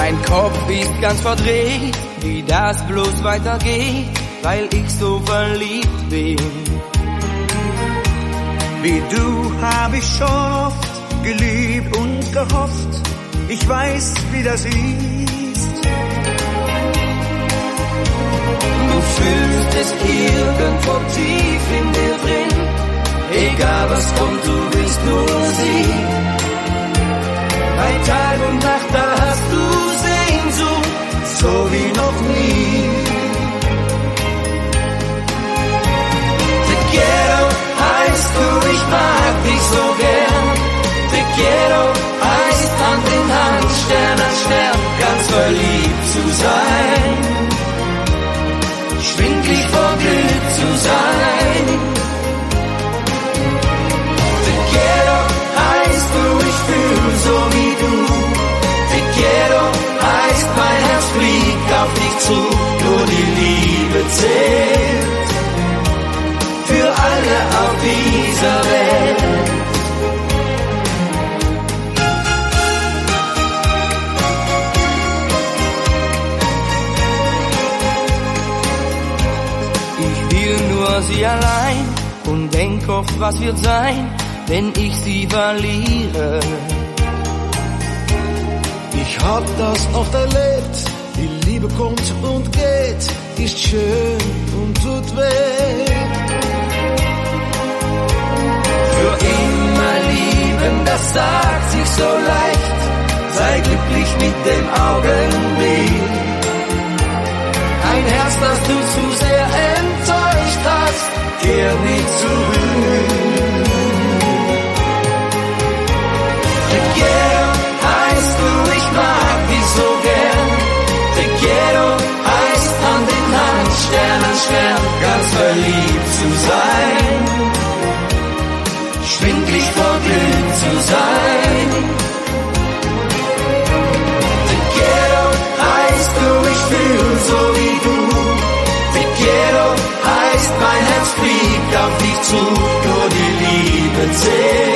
Mein Kopf ist ganz verdreht, wie das bloß weitergeht, weil ich so verliebt bin. Wie du hab ich schon oft geliebt und gehofft, ich weiß, wie das ist. Du fühlst es irgendwo tief in dir drin, egal was kommt, du bist nur sie. Bei Tag und Nacht, da hast du Sehnsucht, so wie noch nie. Te quiero heißt du, ich mag dich so gern. Te quiero heißt Hand in Hand, Stern an Stern, ganz verliebt zu sein. Schwindlig vor Glück zu sein. Te quiero heißt du, ich fühl so wie du. Te quiero heißt mein Herz fliegt auf dich zu. Nur die Liebe zählt für alle auf dieser Welt. Sie allein und denk oft, was wird sein, wenn ich sie verliere. Ich hab das oft erlebt, die Liebe kommt und geht, ist schön und tut weh. Für immer lieben, das sagt sich so leicht, sei glücklich mit dem Augenblick. Ein Herz, das du zu sehr enttäuscht hast, kehr nicht zurück. Te quiero heißt du, ich mag dich so gern. Te quiero heißt Hand in Hand, Stern an Stern, ganz verliebt zu sein. Schwindlig vor Glück zu sein. Te quiero heißt du, ich fühl so wie du. Te quiero heißt mein Herz fliegt auf dich zu, nur die Liebe zählt